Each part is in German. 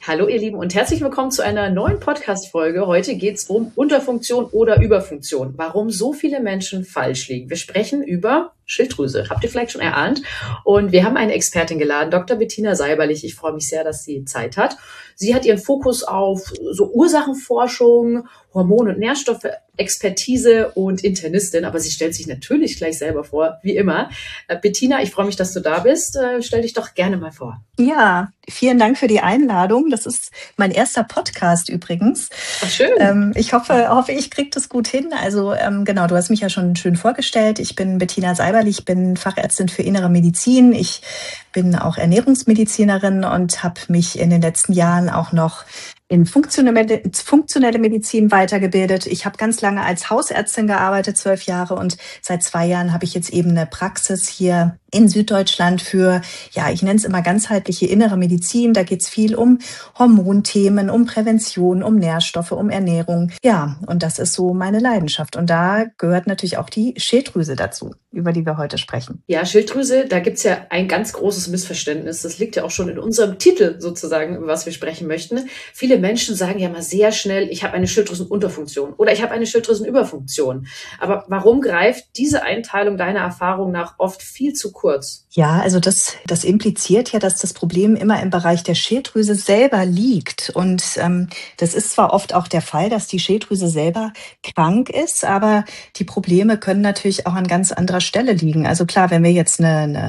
Hallo ihr Lieben und herzlich willkommen zu einer neuen Podcast-Folge. Heute geht es um Unterfunktion oder Überfunktion. Warum so viele Menschen falsch liegen. Wir sprechen über Schilddrüse, habt ihr vielleicht schon erahnt. Und wir haben eine Expertin geladen, Dr. Bettina Seiberlich. Ich freue mich sehr, dass sie Zeit hat. Sie hat ihren Fokus auf so Ursachenforschung, Hormon- und Nährstoffe-Expertise und Internistin. Aber sie stellt sich natürlich gleich selber vor, wie immer. Bettina, ich freue mich, dass du da bist. Stell dich doch gerne mal vor. Ja, vielen Dank für die Einladung. Das ist mein erster Podcast übrigens. Ach, schön. Ich hoffe, ich kriege das gut hin. Also genau, du hast mich ja schon schön vorgestellt. Ich bin Bettina Seiberlich, ich bin Fachärztin für Innere Medizin. Ich bin auch Ernährungsmedizinerin und habe mich in den letzten Jahren auch noch in funktionelle Medizin weitergebildet. Ich habe ganz lange als Hausärztin gearbeitet, 12 Jahre, und seit 2 Jahren habe ich jetzt eben eine Praxis hier in Süddeutschland für, ja, ich nenne es immer ganzheitliche innere Medizin. Da geht es viel um Hormonthemen, um Prävention, um Nährstoffe, um Ernährung. Ja, und das ist so meine Leidenschaft. Und da gehört natürlich auch die Schilddrüse dazu, über die wir heute sprechen. Ja, Schilddrüse, da gibt's ja ein ganz großes Missverständnis. Das liegt ja auch schon in unserem Titel sozusagen, über was wir sprechen möchten. Viele Menschen sagen ja mal sehr schnell, ich habe eine Schilddrüsenunterfunktion oder ich habe eine Schilddrüsenüberfunktion. Aber warum greift diese Einteilung deiner Erfahrung nach oft viel zu kurz? Ja, also das impliziert ja, dass das Problem immer im Bereich der Schilddrüse selber liegt. Und das ist zwar oft auch der Fall, dass die Schilddrüse selber krank ist, aber die Probleme können natürlich auch an ganz anderer Stelle liegen. Also klar, wenn wir jetzt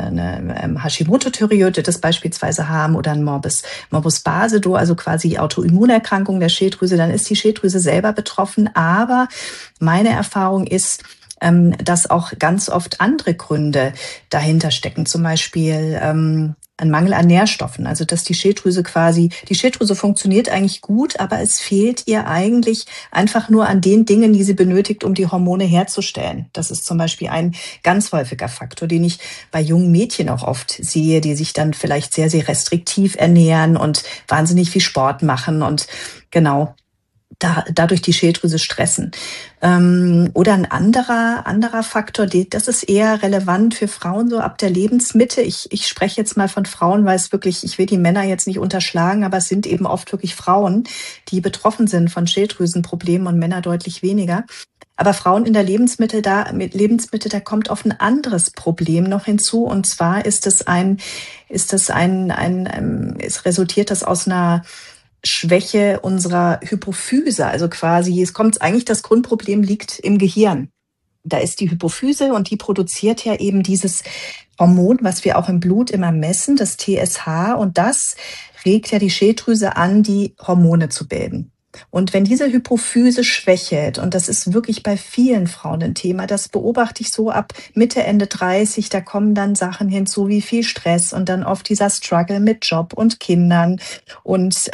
eine Hashimoto-Thyreoiditis beispielsweise haben oder ein Morbus Basedow, also quasi Autoimmunerkrankung der Schilddrüse, dann ist die Schilddrüse selber betroffen. Aber meine Erfahrung ist, dass auch ganz oft andere Gründe dahinter stecken, zum Beispiel ein Mangel an Nährstoffen. Also dass die Schilddrüse funktioniert eigentlich gut, aber es fehlt ihr eigentlich einfach nur an den Dingen, die sie benötigt, um die Hormone herzustellen. Das ist zum Beispiel ein ganz häufiger Faktor, den ich bei jungen Mädchen auch oft sehe, die sich dann vielleicht sehr, sehr restriktiv ernähren und wahnsinnig viel Sport machen und genau dadurch die Schilddrüse stressen. Oder ein anderer Faktor, das ist eher relevant für Frauen so ab der Lebensmitte. Ich spreche jetzt mal von Frauen, weil es wirklich, ich will die Männer jetzt nicht unterschlagen, aber es sind eben oft wirklich Frauen, die betroffen sind von Schilddrüsenproblemen und Männer deutlich weniger. Aber Frauen in der Lebensmitte, da kommt oft ein anderes Problem noch hinzu. Und zwar es resultiert das aus einer Schwäche unserer Hypophyse, also quasi, das Grundproblem liegt im Gehirn. Da ist die Hypophyse und die produziert ja eben dieses Hormon, was wir auch im Blut immer messen, das TSH, und das regt ja die Schilddrüse an, die Hormone zu bilden. Und wenn diese Hypophyse schwächelt, und das ist wirklich bei vielen Frauen ein Thema, das beobachte ich so ab Mitte, Ende 30, da kommen dann Sachen hinzu wie viel Stress und dann oft dieser Struggle mit Job und Kindern. Und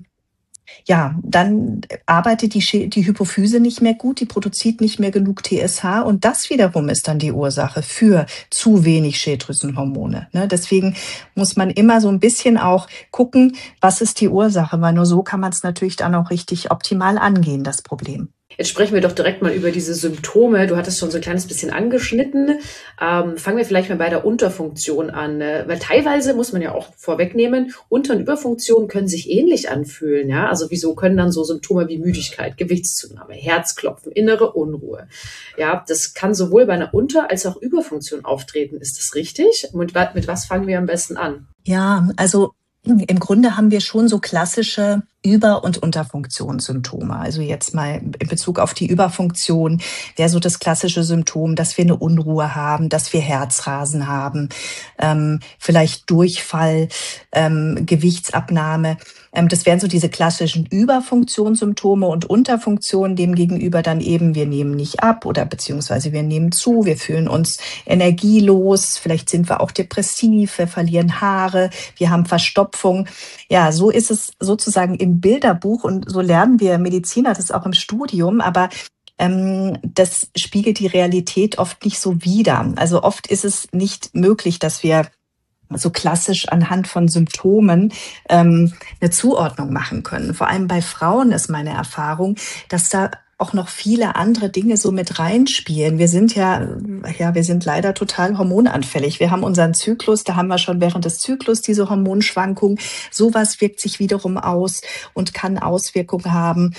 dann arbeitet die Hypophyse nicht mehr gut, die produziert nicht mehr genug TSH, und das wiederum ist dann die Ursache für zu wenig Schilddrüsenhormone. Ne? Deswegen muss man immer so ein bisschen auch gucken, was ist die Ursache, weil nur so kann man es natürlich dann auch richtig optimal angehen, das Problem. Jetzt sprechen wir doch direkt mal über diese Symptome. Du hattest schon so ein kleines bisschen angeschnitten. Fangen wir vielleicht mal bei der Unterfunktion an. Weil teilweise, muss man ja auch vorwegnehmen, Unter- und Überfunktion können sich ähnlich anfühlen. Ja? Also wieso können dann so Symptome wie Müdigkeit, Gewichtszunahme, Herzklopfen, innere Unruhe. Ja, das kann sowohl bei einer Unter- als auch Überfunktion auftreten. Ist das richtig? Mit was fangen wir am besten an? Ja, also im Grunde haben wir schon so klassische Über- und Unterfunktionssymptome. Also jetzt mal in Bezug auf die Überfunktion wäre so das klassische Symptom, dass wir eine Unruhe haben, dass wir Herzrasen haben, vielleicht Durchfall, Gewichtsabnahme. Das wären so diese klassischen Überfunktionssymptome, und Unterfunktion demgegenüber dann eben, wir nehmen nicht ab oder beziehungsweise wir nehmen zu, wir fühlen uns energielos, vielleicht sind wir auch depressiv, wir verlieren Haare, wir haben Verstopfung. Ja, so ist es sozusagen im Bilderbuch, und so lernen wir Mediziner das auch im Studium, aber das spiegelt die Realität oft nicht so wider. Also oft ist es nicht möglich, dass wir so klassisch anhand von Symptomen eine Zuordnung machen können. Vor allem bei Frauen ist meine Erfahrung, dass da auch noch viele andere Dinge so mit reinspielen. Wir sind wir sind leider total hormonanfällig. Wir haben unseren Zyklus, da haben wir schon während des Zyklus diese Hormonschwankungen. Sowas wirkt sich wiederum aus und kann Auswirkungen haben.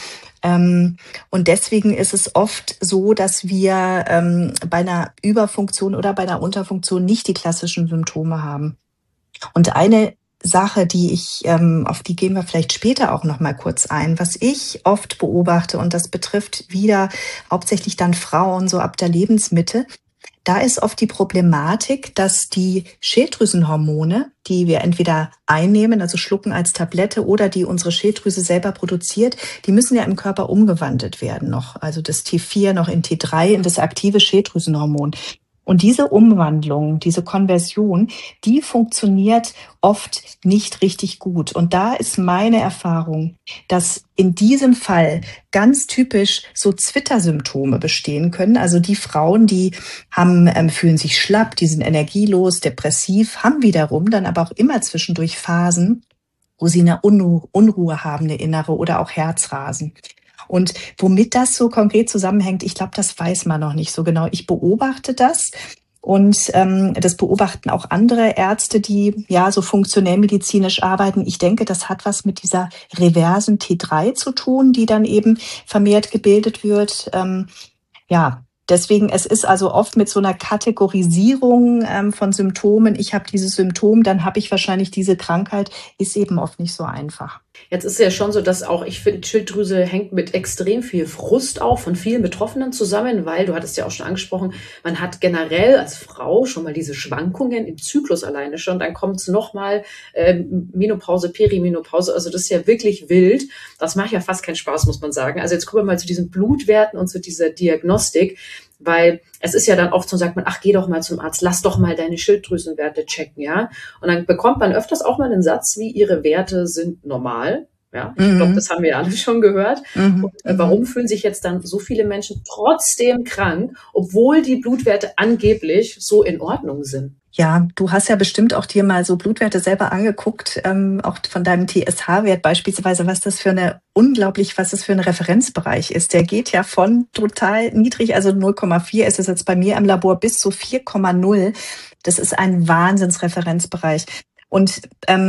Und deswegen ist es oft so, dass wir bei einer Überfunktion oder bei einer Unterfunktion nicht die klassischen Symptome haben. Und eine Sache, auf die gehen wir vielleicht später auch noch mal kurz ein, was ich oft beobachte, und das betrifft wieder hauptsächlich dann Frauen so ab der Lebensmitte. Da ist oft die Problematik, dass die Schilddrüsenhormone, die wir entweder einnehmen, also schlucken als Tablette, oder die unsere Schilddrüse selber produziert, die müssen ja im Körper umgewandelt werden noch. Also das T4 noch in T3, in das aktive Schilddrüsenhormon. Und diese Umwandlung, diese Konversion, die funktioniert oft nicht richtig gut. Und da ist meine Erfahrung, dass in diesem Fall ganz typisch so Zwittersymptome bestehen können. Also die Frauen, die fühlen sich schlapp, die sind energielos, depressiv, haben wiederum dann aber auch immer zwischendurch Phasen, wo sie eine Unruhe haben, eine innere, oder auch Herzrasen. Und womit das so konkret zusammenhängt, ich glaube, das weiß man noch nicht so genau. Ich beobachte das, und das beobachten auch andere Ärzte, die ja so funktionell medizinisch arbeiten. Ich denke, das hat was mit dieser reversen T3 zu tun, die dann eben vermehrt gebildet wird. Deswegen, es ist also oft mit so einer Kategorisierung von Symptomen. Ich habe dieses Symptom, dann habe ich wahrscheinlich diese Krankheit, ist eben oft nicht so einfach. Jetzt ist es ja schon so, dass auch, ich finde, Schilddrüse hängt mit extrem viel Frust auch von vielen Betroffenen zusammen, weil, du hattest ja auch schon angesprochen, man hat generell als Frau schon mal diese Schwankungen im Zyklus alleine schon, dann kommt es nochmal Menopause, Perimenopause, also das ist ja wirklich wild. Das macht ja fast keinen Spaß, muss man sagen. Also jetzt gucken wir mal zu diesen Blutwerten und zu dieser Diagnostik, weil es ist ja dann oft so, sagt man, ach, geh doch mal zum Arzt, lass doch mal deine Schilddrüsenwerte checken, ja. Und dann bekommt man öfters auch mal den Satz, wie ihre Werte sind normal. Ja, ich glaube, das haben wir alle schon gehört. Und warum fühlen sich jetzt dann so viele Menschen trotzdem krank, obwohl die Blutwerte angeblich so in Ordnung sind? Ja, du hast ja bestimmt auch dir mal so Blutwerte selber angeguckt, auch von deinem TSH-Wert beispielsweise, was das für ein Referenzbereich ist. Der geht ja von total niedrig, also 0,4 ist es jetzt bei mir im Labor, bis zu 4,0. Das ist ein Wahnsinnsreferenzbereich. Und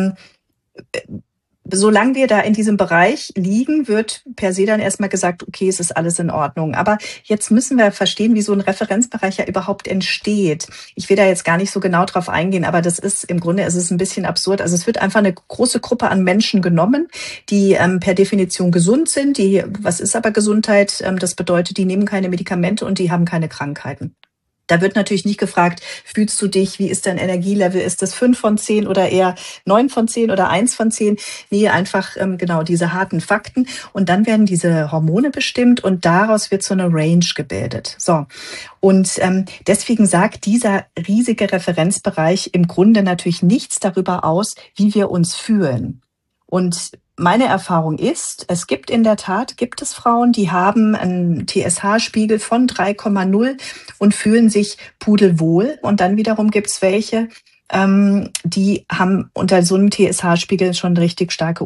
solange wir da in diesem Bereich liegen, wird per se dann erstmal gesagt, okay, es ist alles in Ordnung. Aber jetzt müssen wir verstehen, wie so ein Referenzbereich ja überhaupt entsteht. Ich will da jetzt gar nicht so genau drauf eingehen, aber das ist im Grunde, es ist ein bisschen absurd. Also es wird einfach eine große Gruppe an Menschen genommen, die per Definition gesund sind. Was ist aber Gesundheit? Das bedeutet, die nehmen keine Medikamente und die haben keine Krankheiten. Da wird natürlich nicht gefragt, fühlst du dich, wie ist dein Energielevel, ist das 5 von 10 oder eher 9 von 10 oder 1 von 10? Nee, einfach genau diese harten Fakten. Und dann werden diese Hormone bestimmt und daraus wird so eine Range gebildet. So. Und deswegen sagt dieser riesige Referenzbereich im Grunde natürlich nichts darüber aus, wie wir uns fühlen. Und meine Erfahrung ist, gibt es Frauen, die haben einen TSH-Spiegel von 3,0 und fühlen sich pudelwohl. Und dann wiederum gibt es welche, die haben unter so einem TSH-Spiegel schon richtig starke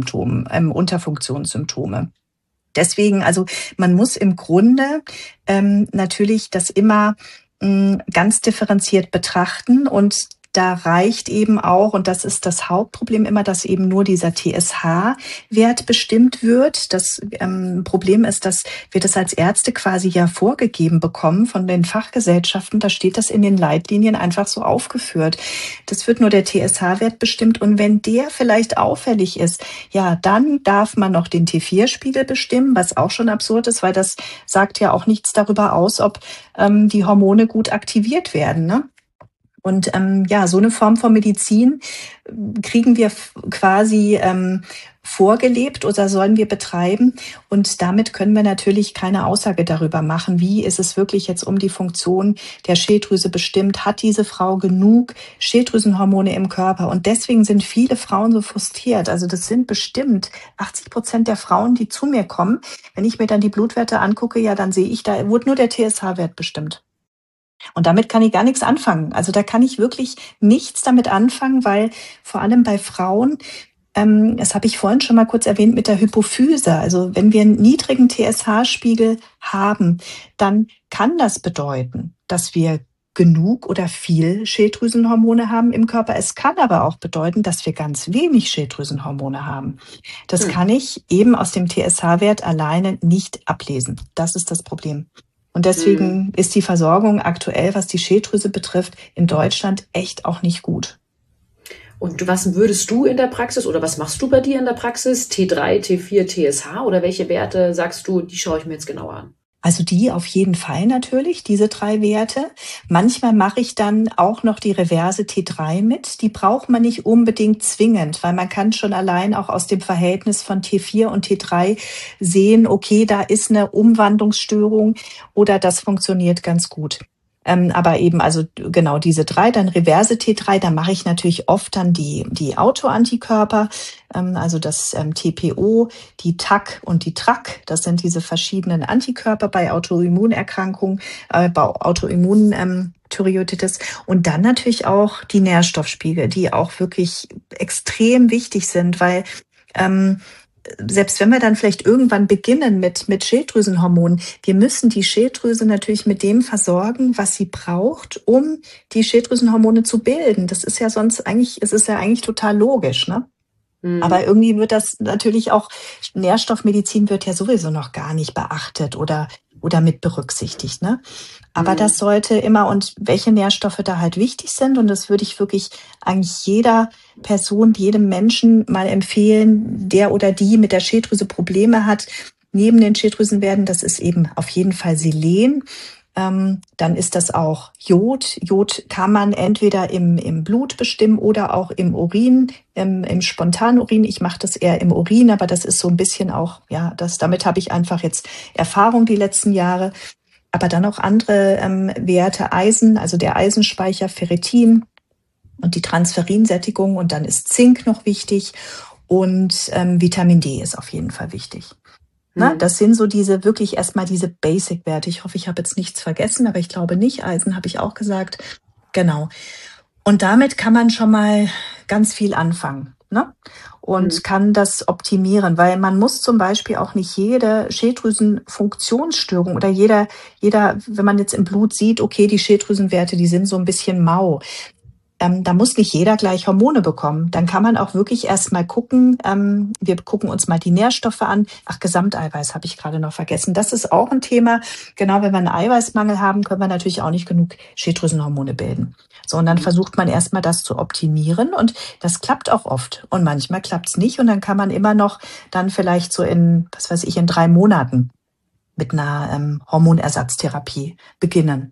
Unterfunktionssymptome. Deswegen, also man muss im Grunde natürlich das immer ganz differenziert betrachten, und da reicht eben auch, und das ist das Hauptproblem immer, dass eben nur dieser TSH-Wert bestimmt wird. Das Problem ist, dass wir das als Ärzte quasi ja vorgegeben bekommen von den Fachgesellschaften. Da steht das in den Leitlinien einfach so aufgeführt. Das wird nur der TSH-Wert bestimmt, und wenn der vielleicht auffällig ist, ja, dann darf man noch den T4-Spiegel bestimmen, was auch schon absurd ist, weil das sagt ja auch nichts darüber aus, ob die Hormone gut aktiviert werden, ne? Und so eine Form von Medizin kriegen wir quasi vorgelebt oder sollen wir betreiben. Und damit können wir natürlich keine Aussage darüber machen, wie ist es wirklich jetzt um die Funktion der Schilddrüse bestimmt. Hat diese Frau genug Schilddrüsenhormone im Körper? Und deswegen sind viele Frauen so frustriert. Also das sind bestimmt 80% der Frauen, die zu mir kommen. Wenn ich mir dann die Blutwerte angucke, ja, dann sehe ich, da wurde nur der TSH-Wert bestimmt. Und damit kann ich gar nichts anfangen. Also da kann ich wirklich nichts damit anfangen, weil vor allem bei Frauen Das habe ich vorhin schon mal kurz erwähnt mit der Hypophyse. Also wenn wir einen niedrigen TSH-Spiegel haben, dann kann das bedeuten, dass wir genug oder viel Schilddrüsenhormone haben im Körper. Es kann aber auch bedeuten, dass wir ganz wenig Schilddrüsenhormone haben. Das kann ich eben aus dem TSH-Wert alleine nicht ablesen. Das ist das Problem. Und deswegen ist die Versorgung aktuell, was die Schilddrüse betrifft, in Deutschland echt auch nicht gut. Und was würdest du in der Praxis oder was machst du bei dir in der Praxis? T3, T4, TSH oder welche Werte sagst du, die schaue ich mir jetzt genauer an? Also die auf jeden Fall natürlich, diese 3 Werte. Manchmal mache ich dann auch noch die Reverse T3 mit. Die braucht man nicht unbedingt zwingend, weil man kann schon allein auch aus dem Verhältnis von T4 und T3 sehen, okay, da ist eine Umwandlungsstörung oder das funktioniert ganz gut. Aber eben, also genau diese 3, dann Reverse T3, da mache ich natürlich oft dann die Autoantikörper, also das TPO, die TAC und die TRAC. Das sind diese verschiedenen Antikörper bei Autoimmunerkrankungen, bei Thyreoiditis. Und dann natürlich auch die Nährstoffspiegel, die auch wirklich extrem wichtig sind, weil selbst wenn wir dann vielleicht irgendwann beginnen mit Schilddrüsenhormonen, wir müssen die Schilddrüse natürlich mit dem versorgen, was sie braucht, um die Schilddrüsenhormone zu bilden. Das ist ja sonst eigentlich, es ist ja eigentlich total logisch, ne? Aber irgendwie wird das natürlich auch, Nährstoffmedizin wird ja sowieso noch gar nicht beachtet oder mit berücksichtigt, ne? Aber das sollte immer, und welche Nährstoffe da halt wichtig sind, und das würde ich wirklich eigentlich jeder Person, jedem Menschen mal empfehlen, der oder die mit der Schilddrüse Probleme hat, neben den Schilddrüsenwerten, das ist eben auf jeden Fall Selen. Dann ist das auch Jod. Jod kann man entweder im Blut bestimmen oder auch im Urin, im Spontanurin. Ich mache das eher im Urin, aber das ist so ein bisschen auch, ja, damit habe ich einfach jetzt Erfahrung die letzten Jahre. Aber dann auch andere Werte, Eisen, also der Eisenspeicher, Ferritin und die Transferinsättigung. Und dann ist Zink noch wichtig und Vitamin D ist auf jeden Fall wichtig. Na, das sind so diese, wirklich erstmal diese Basic-Werte. Ich hoffe, ich habe jetzt nichts vergessen, aber ich glaube nicht. Eisen habe ich auch gesagt. Genau. Und damit kann man schon mal ganz viel anfangen, ne? Und kann das optimieren, weil man muss zum Beispiel auch nicht jede Schilddrüsenfunktionsstörung oder jeder, wenn man jetzt im Blut sieht, okay, die Schilddrüsenwerte, die sind so ein bisschen mau. Da muss nicht jeder gleich Hormone bekommen. Dann kann man auch wirklich erst mal gucken, wir gucken uns mal die Nährstoffe an. Ach, Gesamteiweiß habe ich gerade noch vergessen. Das ist auch ein Thema. Genau, wenn wir einen Eiweißmangel haben, können wir natürlich auch nicht genug Schilddrüsenhormone bilden. So, und dann versucht man erst mal das zu optimieren, und das klappt auch oft. Und manchmal klappt es nicht, und dann kann man immer noch dann vielleicht so in 3 Monaten mit einer Hormonersatztherapie beginnen.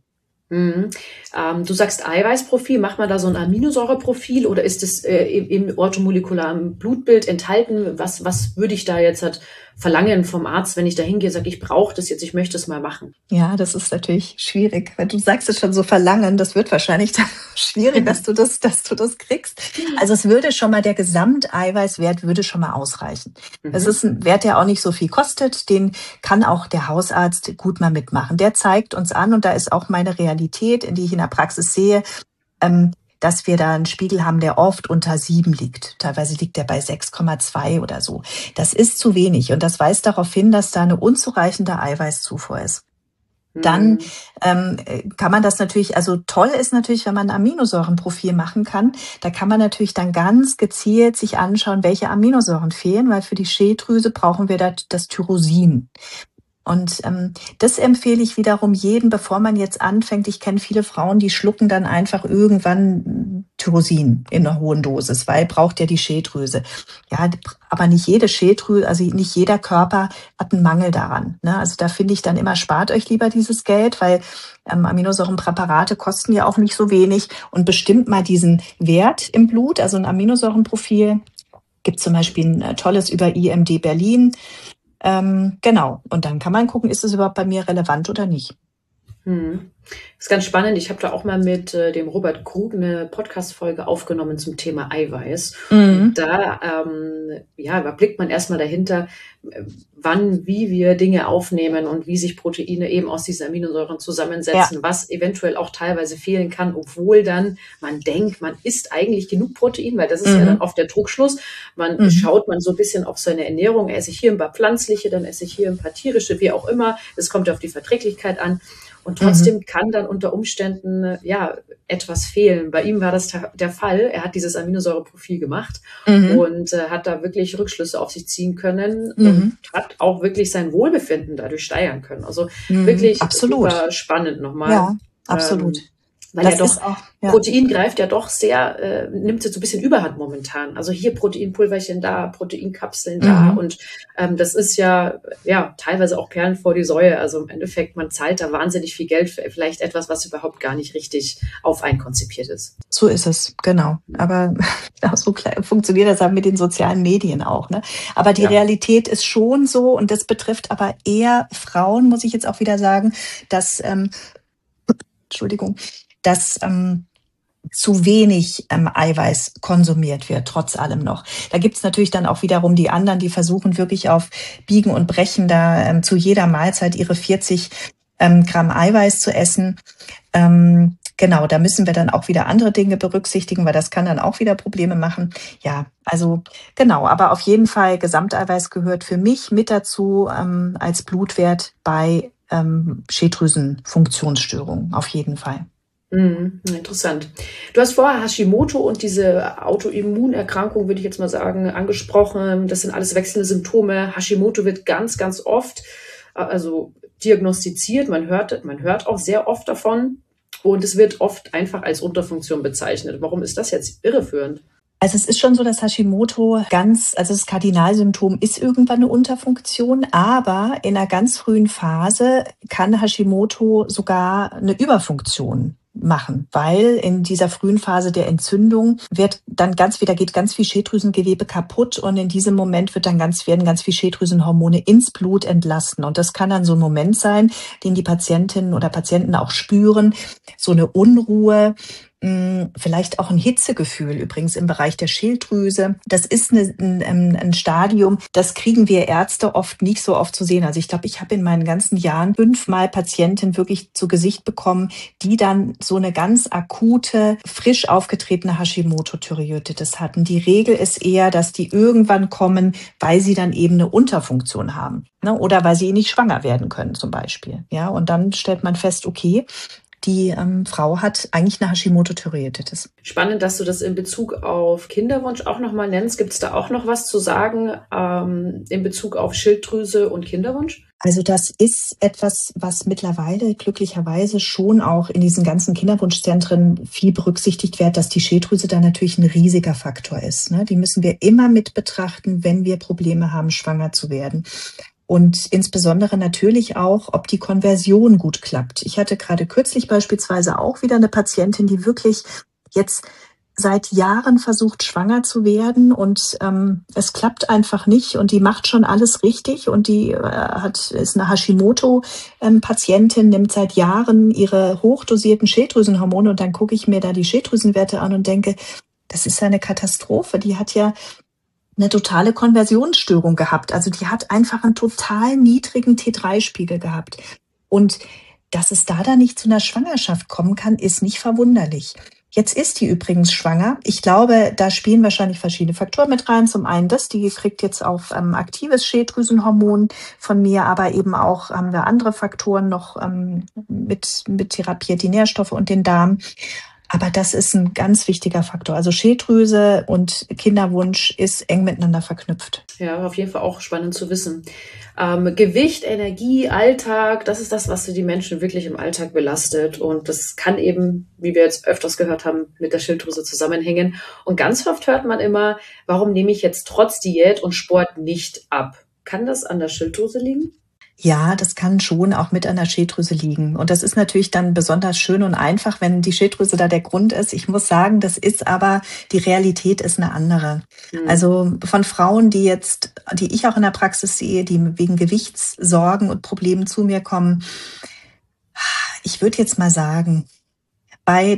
Du sagst Eiweißprofil, macht man da so ein Aminosäureprofil oder ist es im orthomolekularen Blutbild enthalten? Was würde ich da jetzt verlangen vom Arzt, wenn ich da hingehe und sage, ich brauche das jetzt, ich möchte es mal machen? Ja, das ist natürlich schwierig. Wenn du sagst es schon so verlangen, das wird wahrscheinlich dann schwierig, dass du das kriegst. Also es würde schon mal, der Gesamteiweißwert würde schon mal ausreichen. Das ist ein Wert, der auch nicht so viel kostet. Den kann auch der Hausarzt gut mal mitmachen. Der zeigt uns an, und da ist auch meine Realität, in die ich in der Praxis sehe, dass wir da einen Spiegel haben, der oft unter 7 liegt. Teilweise liegt der bei 6,2 oder so. Das ist zu wenig, und das weist darauf hin, dass da eine unzureichende Eiweißzufuhr ist. Dann kann man das natürlich, also toll ist natürlich, wenn man ein Aminosäurenprofil machen kann. Da kann man natürlich dann ganz gezielt sich anschauen, welche Aminosäuren fehlen, weil für die Schilddrüse brauchen wir das Tyrosin. Und das empfehle ich wiederum jedem, bevor man jetzt anfängt. Ich kenne viele Frauen, die schlucken dann einfach irgendwann Tyrosin in einer hohen Dosis, weil braucht ja die Schilddrüse. Ja, aber nicht jede Schilddrüse, also nicht jeder Körper hat einen Mangel daran, ne? Also da finde ich dann immer, spart euch lieber dieses Geld, weil Aminosäurenpräparate kosten ja auch nicht so wenig, und bestimmt mal diesen Wert im Blut, also ein Aminosäurenprofil. Gibt zum Beispiel ein tolles über IMD Berlin. Genau. Und dann kann man gucken, ist es überhaupt bei mir relevant oder nicht. Mhm. Das ist ganz spannend. Ich habe da auch mal mit dem Robert Krug eine Podcast-Folge aufgenommen zum Thema Eiweiß. Und Mhm. da überblickt man erstmal dahinter, wann, wie wir Dinge aufnehmen und wie sich Proteine eben aus diesen Aminosäuren Ja. zusammensetzen, was eventuell auch teilweise fehlen kann, obwohl dann man denkt, man isst eigentlich genug Protein, weil das ist ja dann Mhm. oft der Trugschluss. Mhm. Schaut man so ein bisschen auf seine Ernährung, esse ich hier ein paar pflanzliche, dann esse ich hier ein paar tierische, wie auch immer. Es kommt auf die Verträglichkeit an. Und Mhm. trotzdem kann dann unter Umständen etwas fehlen. Bei ihm war das der Fall. Er hat dieses Aminosäureprofil gemacht Mhm. und hat da wirklich Rückschlüsse auf sich ziehen können und Mhm. hat auch wirklich sein Wohlbefinden dadurch steigern können. Also Mhm. wirklich Absolut. super spannend nochmal. Ja, absolut. Weil ja Das doch ist auch, ja. Protein greift ja doch sehr, nimmt jetzt so ein bisschen Überhand momentan. Also hier Proteinpulverchen da, Proteinkapseln da Mhm. und das ist ja teilweise auch Perlen vor die Säue. Also im Endeffekt, man zahlt da wahnsinnig viel Geld für vielleicht etwas, was überhaupt gar nicht richtig auf einen konzipiert ist. So ist es, genau. Aber ja, so funktioniert das halt mit den sozialen Medien auch, ne? Aber die Ja. Realität ist schon so, und das betrifft aber eher Frauen, muss ich jetzt auch wieder sagen, dass, Entschuldigung, dass zu wenig Eiweiß konsumiert wird, trotz allem noch. Da gibt's natürlich dann auch wiederum die anderen, die versuchen wirklich auf Biegen und Brechen da zu jeder Mahlzeit ihre 40 Gramm Eiweiß zu essen. Genau, da müssen wir dann auch wieder andere Dinge berücksichtigen, weil das kann dann auch wieder Probleme machen. Ja, also genau, aber auf jeden Fall Gesamteiweiß gehört für mich mit dazu als Blutwert bei Schilddrüsenfunktionsstörungen, auf jeden Fall. Interessant. Du hast vorher Hashimoto und diese Autoimmunerkrankung, würde ich jetzt mal sagen, angesprochen. Das sind alles wechselnde Symptome. Hashimoto wird ganz, ganz oft also diagnostiziert. Man hört auch sehr oft davon. Und es wird oft einfach als Unterfunktion bezeichnet. Warum ist das jetzt irreführend? Also es ist schon so, dass Hashimoto also das Kardinalsymptom ist irgendwann eine Unterfunktion, aber in einer ganz frühen Phase kann Hashimoto sogar eine Überfunktion machen, weil in dieser frühen Phase der Entzündung geht ganz viel Schilddrüsengewebe kaputt, und in diesem Moment werden ganz viel Schilddrüsenhormone ins Blut entlassen. Und das kann dann so ein Moment sein, den die Patientinnen oder Patienten auch spüren, so eine Unruhe, vielleicht auch ein Hitzegefühl übrigens im Bereich der Schilddrüse. Das ist ein Stadium, das kriegen wir Ärzte oft nicht so oft zu sehen. Also ich glaube, ich habe in meinen ganzen Jahren 5-mal Patienten wirklich zu Gesicht bekommen, die dann so eine ganz akute, frisch aufgetretene Hashimoto-Thyreoiditis hatten. Die Regel ist eher, dass die irgendwann kommen, weil sie dann eben eine Unterfunktion haben, ne? Oder weil sie nicht schwanger werden können zum Beispiel. Ja, und dann stellt man fest, okay, die Frau hat eigentlich eine Hashimoto-Thyreoiditis. Spannend, dass du das in Bezug auf Kinderwunsch auch nochmal nennst. Gibt es da auch noch was zu sagen in Bezug auf Schilddrüse und Kinderwunsch? Also das ist etwas, was mittlerweile glücklicherweise schon auch in diesen ganzen Kinderwunschzentren viel berücksichtigt wird, dass die Schilddrüse da natürlich ein riesiger Faktor ist, ne? Die müssen wir immer mit betrachten, wenn wir Probleme haben, schwanger zu werden. Und insbesondere natürlich auch, ob die Konversion gut klappt. Ich hatte gerade kürzlich beispielsweise auch wieder eine Patientin, die wirklich jetzt seit Jahren versucht, schwanger zu werden, und es klappt einfach nicht, und die macht schon alles richtig, und die ist eine Hashimoto-Patientin, nimmt seit Jahren ihre hochdosierten Schilddrüsenhormone, und dann gucke ich mir da die Schilddrüsenwerte an und denke, das ist eine Katastrophe. Die hat ja eine totale Konversionsstörung gehabt. Also die hat einfach einen total niedrigen T3-Spiegel gehabt. Und dass es da dann nicht zu einer Schwangerschaft kommen kann, ist nicht verwunderlich. Jetzt ist die übrigens schwanger. Ich glaube, da spielen wahrscheinlich verschiedene Faktoren mit rein. Zum einen die kriegt jetzt auch aktives Schilddrüsenhormon von mir, aber eben auch haben wir andere Faktoren noch mit therapiert, die Nährstoffe und den Darm. Aber das ist ein ganz wichtiger Faktor. Also Schilddrüse und Kinderwunsch ist eng miteinander verknüpft. Ja, auf jeden Fall auch spannend zu wissen. Gewicht, Energie, Alltag, das ist das, was die Menschen wirklich im Alltag belastet. Und das kann eben, wie wir jetzt öfters gehört haben, mit der Schilddrüse zusammenhängen. Und ganz oft hört man immer, warum nehme ich jetzt trotz Diät und Sport nicht ab? Kann das an der Schilddrüse liegen? Ja, das kann schon auch mit an der Schilddrüse liegen. Und das ist natürlich dann besonders schön und einfach, wenn die Schilddrüse da der Grund ist. Ich muss sagen, die Realität ist eine andere. Also von Frauen, die ich auch in der Praxis sehe, die wegen Gewichtssorgen und Problemen zu mir kommen, Ich würde jetzt mal sagen, bei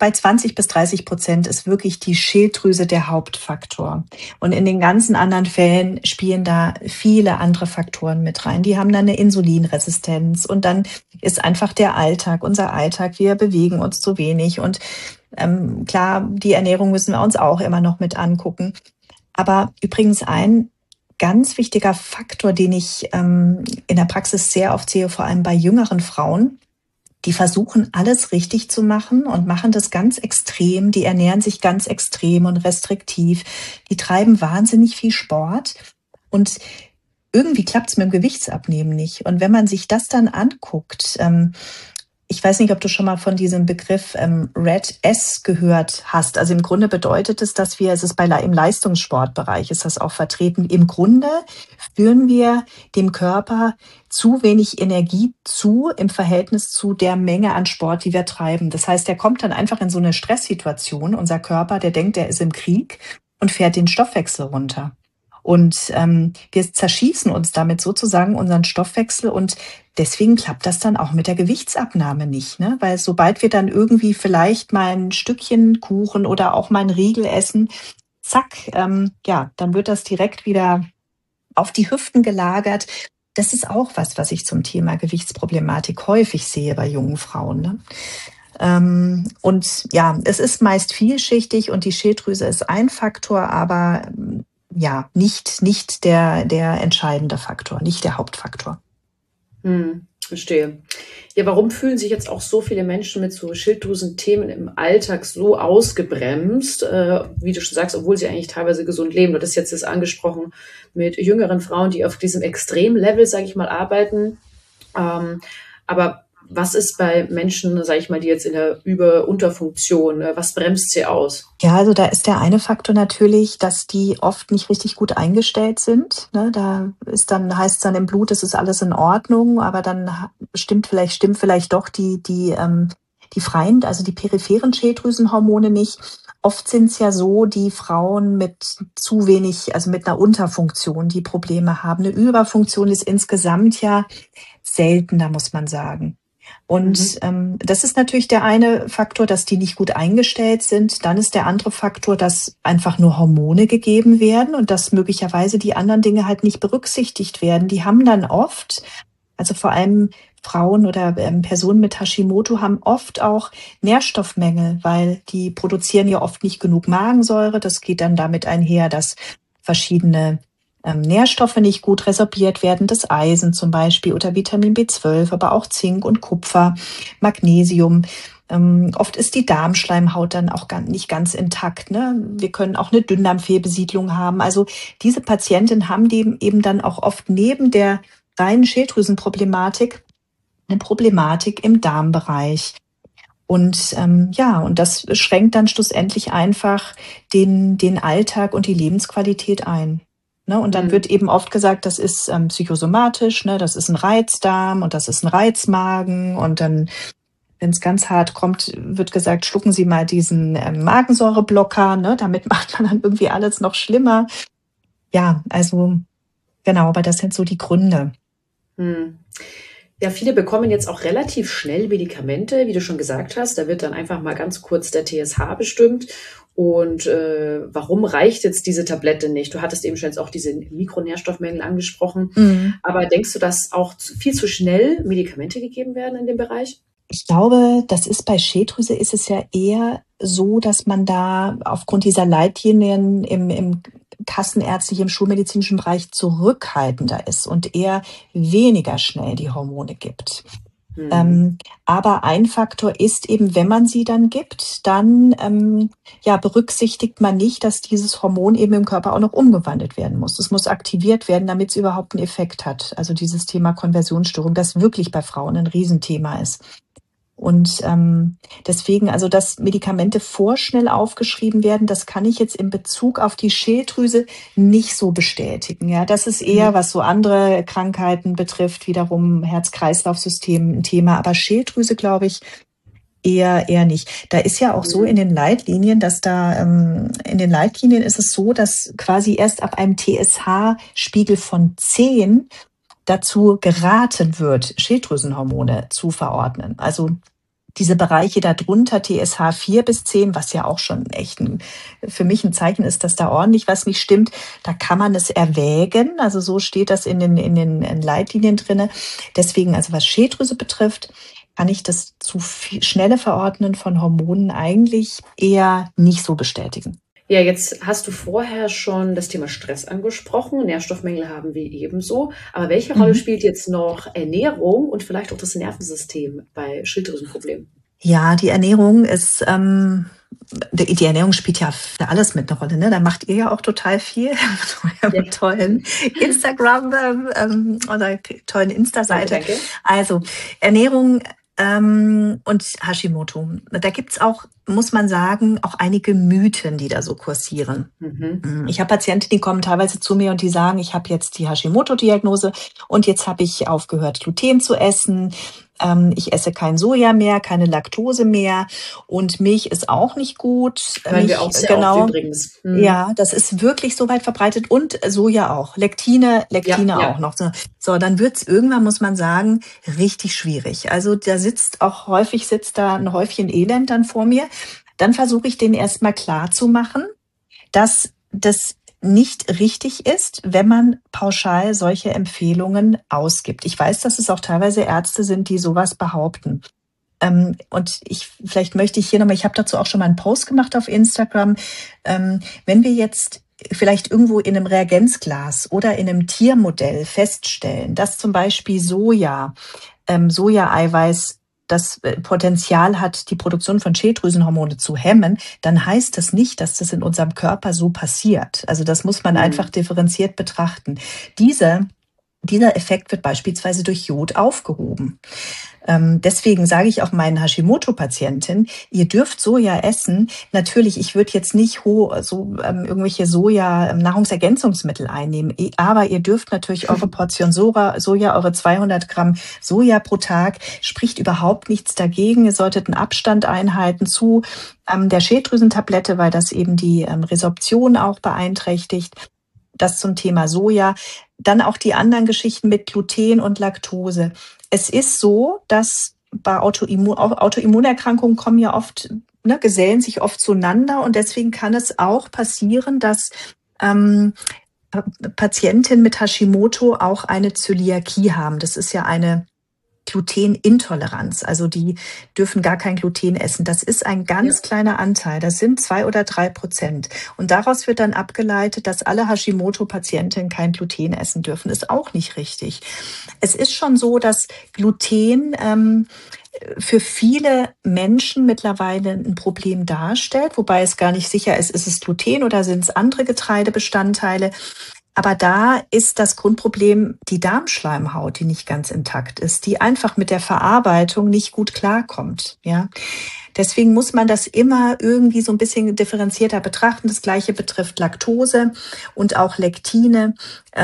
20-30% ist wirklich die Schilddrüse der Hauptfaktor. Und in den ganzen anderen Fällen spielen da viele andere Faktoren mit rein. Die haben dann eine Insulinresistenz und dann ist einfach der Alltag, unser Alltag, wir bewegen uns zu wenig. Und klar, die Ernährung müssen wir uns auch immer noch mit angucken. Aber übrigens ein ganz wichtiger Faktor, den ich in der Praxis sehr oft sehe, vor allem bei jüngeren Frauen, die versuchen alles richtig zu machen und machen das ganz extrem. Die ernähren sich ganz extrem und restriktiv. Die treiben wahnsinnig viel Sport und irgendwie klappt es mit dem Gewichtsabnehmen nicht. Und wenn man sich das dann anguckt, ich weiß nicht, ob du schon mal von diesem Begriff Red S gehört hast. Also im Grunde bedeutet es, dass es ist im Leistungssportbereich ist das auch vertreten. Im Grunde führen wir dem Körper zu wenig Energie zu im Verhältnis zu der Menge an Sport, die wir treiben. Das heißt, der kommt dann einfach in so eine Stresssituation. Unser Körper, der denkt, er ist im Krieg und fährt den Stoffwechsel runter. Und wir zerschießen uns damit sozusagen unseren Stoffwechsel und deswegen klappt das dann auch mit der Gewichtsabnahme nicht, ne? Weil sobald wir dann irgendwie vielleicht mal ein Stückchen Kuchen oder auch mal einen Riegel essen, zack, dann wird das direkt wieder auf die Hüften gelagert. Das ist auch was ich zum Thema Gewichtsproblematik häufig sehe bei jungen Frauen, ne? Und ja, es ist meist vielschichtig und die Schilddrüse ist ein Faktor, aber ja, nicht der entscheidende Faktor, nicht der Hauptfaktor. Verstehe. Ja, warum fühlen sich jetzt auch so viele Menschen mit so Schilddrüsenthemen im Alltag so ausgebremst, wie du schon sagst, obwohl sie eigentlich teilweise gesund leben? Du hattest jetzt das angesprochen mit jüngeren Frauen, die auf diesem Extremlevel, sage ich mal, arbeiten. Aber was ist bei Menschen, sage ich mal, die jetzt in der Unterfunktion, was bremst sie aus? Ja, also da ist der eine Faktor natürlich, dass die oft nicht richtig gut eingestellt sind, ne? Heißt es dann im Blut, es ist alles in Ordnung, aber dann stimmt vielleicht doch die freien, also die peripheren Schilddrüsenhormone nicht. Oft sind es ja so die Frauen mit zu wenig, also mit einer Unterfunktion, die Probleme haben. Eine Überfunktion ist insgesamt ja seltener, muss man sagen. Und das ist natürlich der eine Faktor, dass die nicht gut eingestellt sind. Dann ist der andere Faktor, dass einfach nur Hormone gegeben werden und dass möglicherweise die anderen Dinge halt nicht berücksichtigt werden. Die haben dann oft, also vor allem Frauen oder Personen mit Hashimoto haben oft auch Nährstoffmängel, weil die produzieren ja oft nicht genug Magensäure. Das geht dann damit einher, dass verschiedene Nährstoffe nicht gut resorbiert werden, das Eisen zum Beispiel oder Vitamin B12, aber auch Zink und Kupfer, Magnesium. Oft ist die Darmschleimhaut dann auch nicht ganz intakt, ne? Wir können auch eine Dünndarmfehlbesiedlung haben. Also diese Patientinnen haben eben dann auch oft neben der reinen Schilddrüsenproblematik eine Problematik im Darmbereich. Und und das schränkt dann schlussendlich einfach den Alltag und die Lebensqualität ein. Ne? Und dann wird eben oft gesagt, das ist psychosomatisch, ne? Das ist ein Reizdarm und das ist ein Reizmagen. Und dann, wenn es ganz hart kommt, wird gesagt, schlucken Sie mal diesen Magensäureblocker, ne? Damit macht man dann irgendwie alles noch schlimmer. Ja, also genau, aber das sind so die Gründe. Ja, viele bekommen jetzt auch relativ schnell Medikamente, wie du schon gesagt hast. Da wird dann einfach mal ganz kurz der TSH bestimmt. Und warum reicht jetzt diese Tablette nicht? Du hattest eben schon jetzt auch diese Mikronährstoffmängel angesprochen. Aber denkst du, dass auch viel zu schnell Medikamente gegeben werden in dem Bereich? Ich glaube, bei Schilddrüse ist es ja eher so, dass man da aufgrund dieser Leitlinien im kassenärztlichen, im schulmedizinischen Bereich zurückhaltender ist und eher weniger schnell die Hormone gibt. Aber ein Faktor ist eben, wenn man sie dann gibt, dann berücksichtigt man nicht, dass dieses Hormon eben im Körper auch noch umgewandelt werden muss. Es muss aktiviert werden, damit es überhaupt einen Effekt hat. Also dieses Thema Konversionsstörung, das wirklich bei Frauen ein Riesenthema ist. Und deswegen, also dass Medikamente vorschnell aufgeschrieben werden, das kann ich jetzt in Bezug auf die Schilddrüse nicht so bestätigen. Ja, das ist eher, was so andere Krankheiten betrifft, wiederum Herz-Kreislauf-System ein Thema. Aber Schilddrüse, glaube ich, eher nicht. Da ist ja auch so in den Leitlinien, dass in den Leitlinien ist es so, dass quasi erst ab einem TSH-Spiegel von 10 dazu geraten wird, Schilddrüsenhormone zu verordnen. Also diese Bereiche darunter, TSH 4 bis 10, was ja auch schon echt für mich ein Zeichen ist, dass da ordentlich was nicht stimmt, da kann man es erwägen. Also so steht das in den Leitlinien drinne. Deswegen, also was Schilddrüse betrifft, kann ich das schnelle Verordnen von Hormonen eigentlich eher nicht so bestätigen. Ja, jetzt hast du vorher schon das Thema Stress angesprochen. Nährstoffmängel haben wir ebenso. Aber welche Rolle spielt jetzt noch Ernährung und vielleicht auch das Nervensystem bei Schilddrüsenproblemen? Ja, die Ernährung ist, die Ernährung spielt ja für alles mit eine Rolle, ne? Da macht ihr ja auch total viel mit eurem tollen Instagram oder tollen Insta-Seite. Danke. Also Ernährung und Hashimoto. Da gibt's auch, muss man sagen, auch einige Mythen, die da so kursieren. Ich habe Patienten, die kommen teilweise zu mir und die sagen, ich habe jetzt die Hashimoto-Diagnose und jetzt habe ich aufgehört, Gluten zu essen. Ich esse kein Soja mehr, keine Laktose mehr und Milch ist auch nicht gut. Hören wir auch sehr oft übrigens. Ja, das ist wirklich so weit verbreitet und Soja auch. Lektine auch noch. So, dann wird's irgendwann, muss man sagen, richtig schwierig. Also da sitzt da ein Häufchen Elend dann vor mir. Dann versuche ich denen erstmal klar zu machen, dass das nicht richtig ist, wenn man pauschal solche Empfehlungen ausgibt. Ich weiß, dass es auch teilweise Ärzte sind, die sowas behaupten. Und vielleicht möchte ich hier nochmal, ich habe dazu auch schon mal einen Post gemacht auf Instagram. Wenn wir jetzt vielleicht irgendwo in einem Reagenzglas oder in einem Tiermodell feststellen, dass zum Beispiel Soja-Eiweiß das Potenzial hat, die Produktion von Schilddrüsenhormone zu hemmen, dann heißt das nicht, dass das in unserem Körper so passiert. Also das muss man einfach differenziert betrachten. Dieser Effekt wird beispielsweise durch Jod aufgehoben. Deswegen sage ich auch meinen Hashimoto-Patienten, ihr dürft Soja essen. Natürlich, ich würde jetzt nicht irgendwelche Nahrungsergänzungsmittel einnehmen, aber ihr dürft natürlich eure Portion Soja, eure 200 Gramm Soja pro Tag, spricht überhaupt nichts dagegen. Ihr solltet einen Abstand einhalten zu der Schilddrüsentablette, weil das eben die Resorption auch beeinträchtigt. Das zum Thema Soja. Dann auch die anderen Geschichten mit Gluten und Laktose. Es ist so, dass bei Autoimmunerkrankungen kommen ja oft, gesellen sich oft zueinander und deswegen kann es auch passieren, dass Patientinnen mit Hashimoto auch eine Zöliakie haben. Das ist ja eine Glutenintoleranz, also die dürfen gar kein Gluten essen. Das ist ein ganz kleiner Anteil, das sind 2 oder 3%. Und daraus wird dann abgeleitet, dass alle Hashimoto-Patientinnen kein Gluten essen dürfen. Ist auch nicht richtig. Es ist schon so, dass Gluten für viele Menschen mittlerweile ein Problem darstellt, wobei es gar nicht sicher ist es Gluten oder sind es andere Getreidebestandteile. Aber da ist das Grundproblem die Darmschleimhaut, die nicht ganz intakt ist, die einfach mit der Verarbeitung nicht gut klarkommt. Ja, deswegen muss man das immer irgendwie so ein bisschen differenzierter betrachten. Das Gleiche betrifft Laktose und auch Lektine.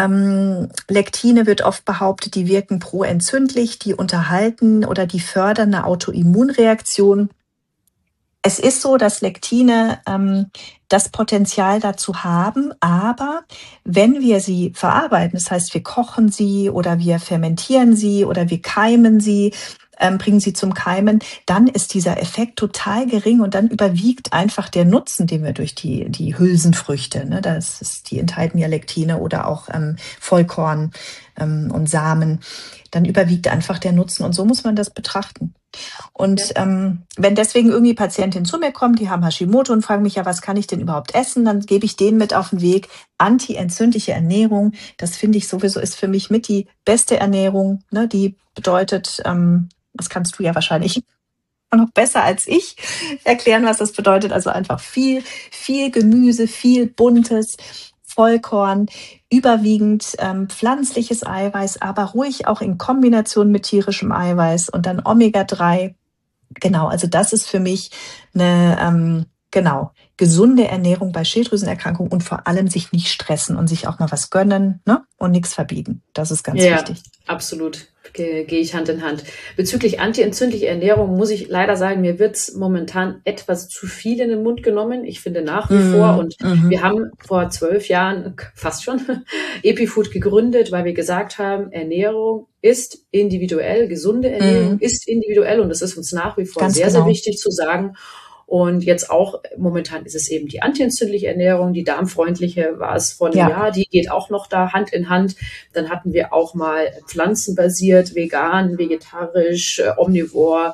Lektine wird oft behauptet, die wirken proentzündlich, die unterhalten oder die fördern eine Autoimmunreaktion. Es ist so, dass Lektine das Potenzial dazu haben, aber wenn wir sie verarbeiten, das heißt, wir kochen sie oder wir fermentieren sie oder wir keimen sie, bringen sie zum Keimen, dann ist dieser Effekt total gering und dann überwiegt einfach der Nutzen, den wir durch die Hülsenfrüchte, die enthalten ja Lektine oder auch Vollkorn und Samen, dann überwiegt einfach der Nutzen und so muss man das betrachten. Und wenn deswegen irgendwie Patientinnen zu mir kommen, die haben Hashimoto und fragen mich, ja, was kann ich denn überhaupt essen? Dann gebe ich denen mit auf den Weg, antientzündliche Ernährung. Das finde ich sowieso, ist für mich mit die beste Ernährung. Ne? Die bedeutet, das kannst du ja wahrscheinlich noch besser als ich erklären, was das bedeutet. Also einfach viel Gemüse, viel Buntes, Vollkorn, überwiegend pflanzliches Eiweiß, aber ruhig auch in Kombination mit tierischem Eiweiß und dann Omega-3. Genau, also das ist für mich eine gesunde Ernährung bei Schilddrüsenerkrankungen und vor allem sich nicht stressen und sich auch mal was gönnen, ne? Und nichts verbieten. Das ist ganz wichtig. Absolut. gehe ich Hand in Hand. Bezüglich antientzündlicher Ernährung muss ich leider sagen, mir wird's momentan etwas zu viel in den Mund genommen. Ich finde nach wie vor, und wir haben vor 12 Jahren, fast schon, EpiFood gegründet, weil wir gesagt haben, Ernährung ist individuell, gesunde Ernährung ist individuell, und das ist uns nach wie vor Ganz sehr, genau. sehr wichtig zu sagen. Und jetzt auch, momentan ist es eben die antientzündliche Ernährung, die darmfreundliche war es vor einem Jahr, die geht auch noch da Hand in Hand. Dann hatten wir auch mal pflanzenbasiert, vegan, vegetarisch, omnivor,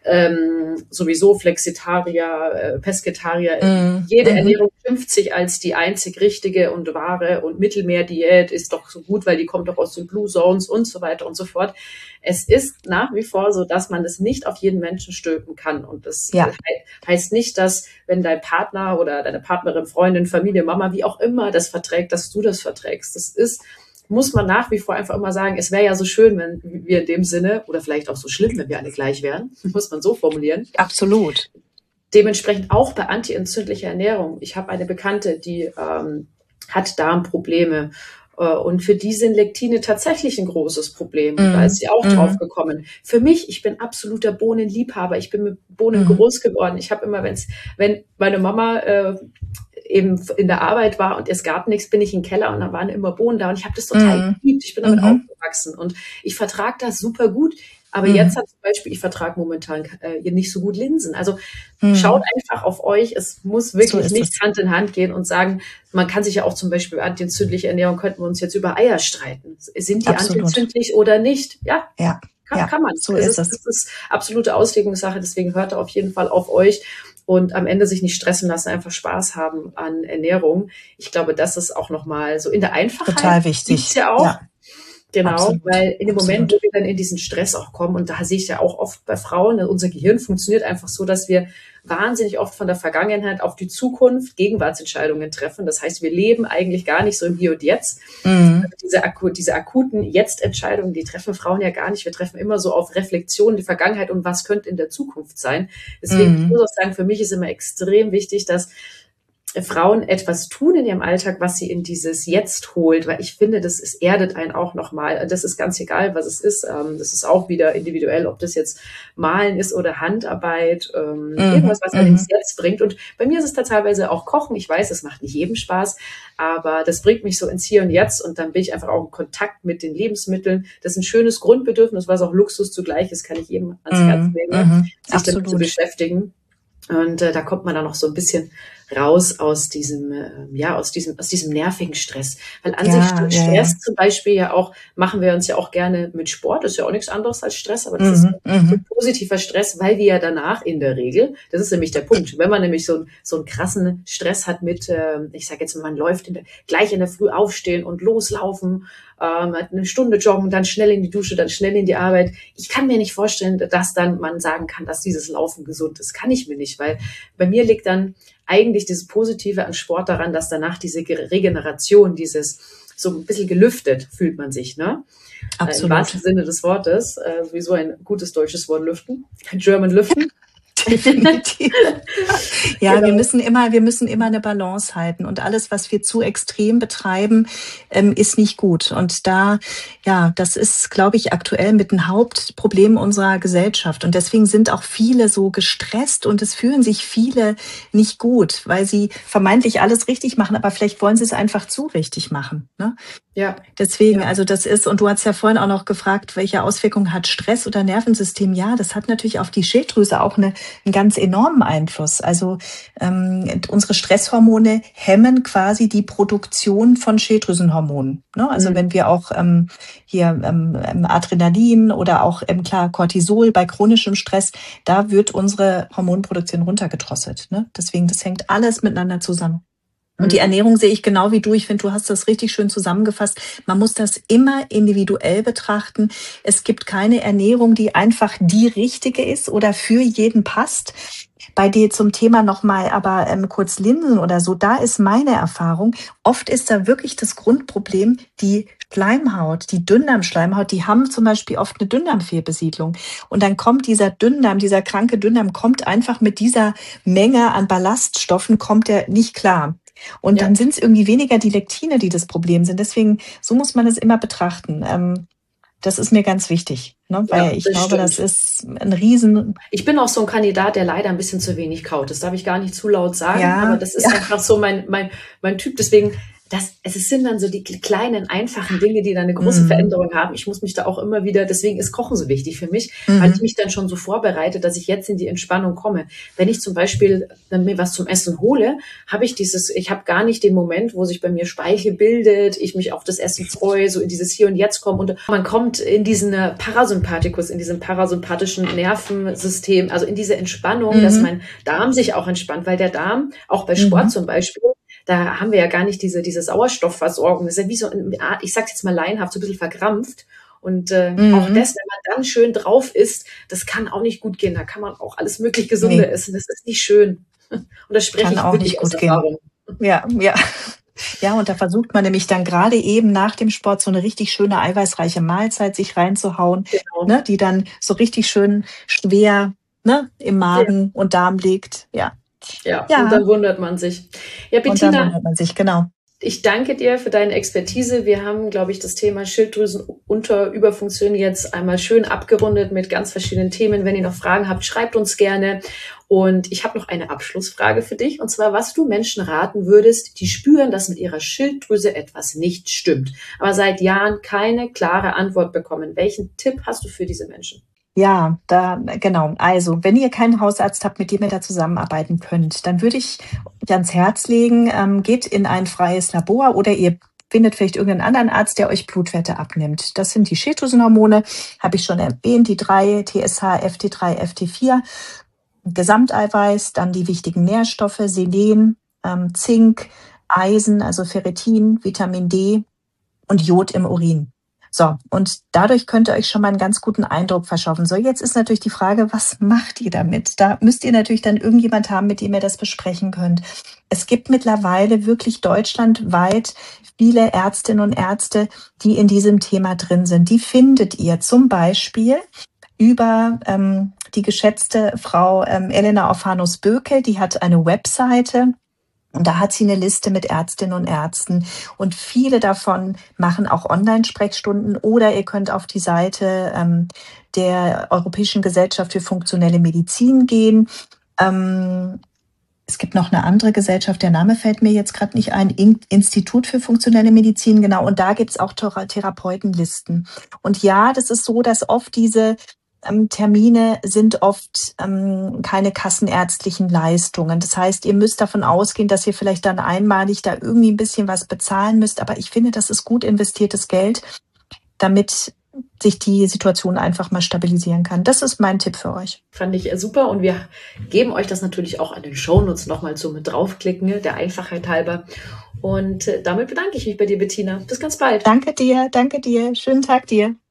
sowieso Flexitarier, Pesketarier. Jede Ernährung schimpft sich als die einzig richtige und wahre, und Mittelmeerdiät ist doch so gut, weil die kommt doch aus den Blue Zones und so weiter und so fort. Es ist nach wie vor so, dass man das nicht auf jeden Menschen stülpen kann. Und das heißt nicht, dass, wenn dein Partner oder deine Partnerin, Freundin, Familie, Mama, wie auch immer das verträgt, dass du das verträgst. Das ist, muss man nach wie vor einfach immer sagen, es wäre ja so schön, wenn wir in dem Sinne, oder vielleicht auch so schlimm, wenn wir alle gleich wären, muss man so formulieren. Absolut. Dementsprechend auch bei antientzündlicher Ernährung. Ich habe eine Bekannte, die hat Darmprobleme. Und für die sind Lektine tatsächlich ein großes Problem. Da ist sie auch drauf gekommen. Für mich, ich bin absoluter Bohnenliebhaber. Ich bin mit Bohnen groß geworden. Ich habe immer, wenn meine Mama eben in der Arbeit war und es gab nichts, bin ich in den Keller und da waren immer Bohnen da, und ich habe das total geliebt. Ich bin damit aufgewachsen und ich vertrage das super gut. Aber jetzt hat zum Beispiel, ich vertrage momentan nicht so gut Linsen. Also schaut einfach auf euch. Es muss wirklich nicht Hand in Hand gehen und sagen, man kann sich ja auch zum Beispiel antientzündliche Ernährung, könnten wir uns jetzt über Eier streiten. Sind die antientzündlich oder nicht? Ja. Kann man. So ist es. Das ist absolute Auslegungssache. Deswegen hört auf jeden Fall auf euch und am Ende sich nicht stressen lassen, einfach Spaß haben an Ernährung. Ich glaube, das ist auch nochmal so in der Einfachheit. Total wichtig. Gibt's ja auch. Ja. Genau, Absolut. weil in dem Moment, wo wir dann in diesen Stress auch kommen, und da sehe ich ja auch oft bei Frauen, unser Gehirn funktioniert einfach so, dass wir wahnsinnig oft von der Vergangenheit auf die Zukunft Gegenwartsentscheidungen treffen. Das heißt, wir leben eigentlich gar nicht so im Hier und Jetzt. Diese akuten Jetzt-Entscheidungen, die treffen Frauen ja gar nicht. Wir treffen immer so auf Reflexion, die Vergangenheit und was könnte in der Zukunft sein. Deswegen ich muss auch sagen, für mich ist immer extrem wichtig, dass Frauen etwas tun in ihrem Alltag, was sie in dieses Jetzt holt, weil ich finde, das erdet einen auch nochmal. Das ist ganz egal, was es ist. Das ist auch wieder individuell, ob das jetzt Malen ist oder Handarbeit, irgendwas, was einen ins Jetzt bringt. Und bei mir ist es da teilweise auch Kochen. Ich weiß, es macht nicht jedem Spaß, aber das bringt mich so ins Hier und Jetzt, und dann bin ich einfach auch in Kontakt mit den Lebensmitteln. Das ist ein schönes Grundbedürfnis, was auch Luxus zugleich ist, kann ich jedem ans Herz legen, sich damit zu beschäftigen. Und da kommt man dann noch so ein bisschen raus aus diesem nervigen Stress. Weil an sich Stress zum Beispiel ja auch, machen wir uns ja auch gerne mit Sport, das ist ja auch nichts anderes als Stress, aber das ist so positiver Stress, weil wir ja danach in der Regel, das ist nämlich der Punkt, wenn man nämlich so einen krassen Stress hat mit, ich sage jetzt mal, man läuft gleich in der Früh aufstehen und loslaufen, eine Stunde joggen, dann schnell in die Dusche, dann schnell in die Arbeit. Ich kann mir nicht vorstellen, dass dann man sagen kann, dass dieses Laufen gesund ist. Kann ich mir nicht, weil bei mir liegt dann eigentlich dieses Positive an Sport daran, dass danach diese Regeneration, dieses so ein bisschen gelüftet fühlt man sich, ne? Absolut. Im wahrsten Sinne des Wortes, sowieso ein gutes deutsches Wort, lüften, German lüften. Definitiv. Ja, Genau. wir müssen immer eine Balance halten, und alles, was wir zu extrem betreiben, ist nicht gut. Und das ist, glaube ich, aktuell mit ein Hauptproblem unserer Gesellschaft. Und deswegen sind auch viele so gestresst, und es fühlen sich viele nicht gut, weil sie vermeintlich alles richtig machen, aber vielleicht wollen sie es einfach zu richtig machen, ne? Ja. Deswegen, also das ist, und du hast ja vorhin auch noch gefragt, welche Auswirkungen hat Stress oder Nervensystem? Ja, das hat natürlich auf die Schilddrüse auch einen ganz enormen Einfluss. Also unsere Stresshormone hemmen quasi die Produktion von Schilddrüsenhormonen, ne? Also wenn wir auch Adrenalin oder auch klar Cortisol bei chronischem Stress, da wird unsere Hormonproduktion runtergedrosselt, ne? Deswegen, das hängt alles miteinander zusammen. Und die Ernährung sehe ich genau wie du. Ich finde, du hast das richtig schön zusammengefasst. Man muss das immer individuell betrachten. Es gibt keine Ernährung, die einfach die richtige ist oder für jeden passt. Bei dir zum Thema nochmal, aber kurz Linsen oder so, da ist meine Erfahrung, oft ist da wirklich das Grundproblem die Schleimhaut, die Dünndarmschleimhaut, die haben zum Beispiel oft eine Dünndarmfehlbesiedlung. Und dann kommt dieser kranke Dünndarm kommt einfach mit dieser Menge an Ballaststoffen, kommt er nicht klar. Und dann sind es irgendwie weniger die Lektine, die das Problem sind. Deswegen, so muss man es immer betrachten. Das ist mir ganz wichtig, ne? Weil Ja, ich das glaube, das stimmt. ist ein Riesen. Ich bin auch so ein Kandidat, der leider ein bisschen zu wenig kaut. Das darf ich gar nicht zu laut sagen, aber Ja, das ja. ist einfach so mein Typ. Deswegen, es sind dann so die kleinen, einfachen Dinge, die dann eine große Mhm. Veränderung haben. Ich muss mich da auch immer wieder, deswegen ist Kochen so wichtig für mich, weil ich Mhm. mich dann schon so vorbereite, dass ich jetzt in die Entspannung komme. Wenn ich zum Beispiel dann mir was zum Essen hole, ich habe gar nicht den Moment, wo sich bei mir Speichel bildet, ich mich auf das Essen freue, so in dieses Hier und Jetzt kommen und man kommt in diesen Parasympathikus, in diesem parasympathischen Nervensystem, also in diese Entspannung, dass Mhm. mein Darm sich auch entspannt, weil der Darm, auch bei Sport Mhm. zum Beispiel, da haben wir ja gar nicht diese Sauerstoffversorgung. Das ist ja wie so eine Art, ich sag's jetzt mal laienhaft, so ein bisschen verkrampft. Und auch Mhm. das, wenn man dann schön drauf ist, das kann auch nicht gut gehen. Da kann man auch alles möglich Gesunde Ne, essen. Das ist nicht schön. Und das spreche kann ich auch nicht wirklich aus gut gehen. Erfahrung. Ja, ja. Ja, und da versucht man nämlich dann gerade eben nach dem Sport so eine richtig schöne eiweißreiche Mahlzeit sich reinzuhauen, Genau. ne, die dann so richtig schön schwer, ne, im Ja. Magen und Darm liegt. Ja. Ja, und Ja, dann wundert man sich. Ja, und dann Bettina, wundert man sich, genau. ich danke dir für deine Expertise. Wir haben, glaube ich, das Thema Schilddrüsenunter-Überfunktion jetzt einmal schön abgerundet mit ganz verschiedenen Themen. Wenn ihr noch Fragen habt, schreibt uns gerne. Und ich habe noch eine Abschlussfrage für dich. Und zwar, was du Menschen raten würdest, die spüren, dass mit ihrer Schilddrüse etwas nicht stimmt, aber seit Jahren keine klare Antwort bekommen. Welchen Tipp hast du für diese Menschen? Ja, da genau. Also, wenn ihr keinen Hausarzt habt, mit dem ihr da zusammenarbeiten könnt, dann würde ich euch ans Herz legen, geht in ein freies Labor oder ihr findet vielleicht irgendeinen anderen Arzt, der euch Blutwerte abnimmt. Das sind die Schilddrüsenhormone, habe ich schon erwähnt, die 3 TSH, FT3, FT4, Gesamteiweiß, dann die wichtigen Nährstoffe, Selen, Zink, Eisen, also Ferritin, Vitamin D und Jod im Urin. So, und dadurch könnt ihr euch schon mal einen ganz guten Eindruck verschaffen. So, jetzt ist natürlich die Frage, was macht ihr damit? Da müsst ihr natürlich dann irgendjemand haben, mit dem ihr das besprechen könnt. Es gibt mittlerweile wirklich deutschlandweit viele Ärztinnen und Ärzte, die in diesem Thema drin sind. Die findet ihr zum Beispiel über die geschätzte Frau Elena Orphanus-Bökel. Die hat eine Webseite. Und da hat sie eine Liste mit Ärztinnen und Ärzten. Und viele davon machen auch Online-Sprechstunden. Oder ihr könnt auf die Seite der Europäischen Gesellschaft für funktionelle Medizin gehen. Es gibt noch eine andere Gesellschaft, der Name fällt mir jetzt gerade nicht ein, Institut für funktionelle Medizin, genau. Und da gibt's auch Therapeutenlisten. Und ja, das ist so, dass oft diese Termine sind oft keine kassenärztlichen Leistungen. Das heißt, ihr müsst davon ausgehen, dass ihr vielleicht dann einmalig da irgendwie ein bisschen was bezahlen müsst. Aber ich finde, das ist gut investiertes Geld, damit sich die Situation einfach mal stabilisieren kann. Das ist mein Tipp für euch. Fand ich super und wir geben euch das natürlich auch an den Shownotes nochmal zum draufklicken, der Einfachheit halber. Und damit bedanke ich mich bei dir, Bettina. Bis ganz bald. Danke dir, danke dir. Schönen Tag dir.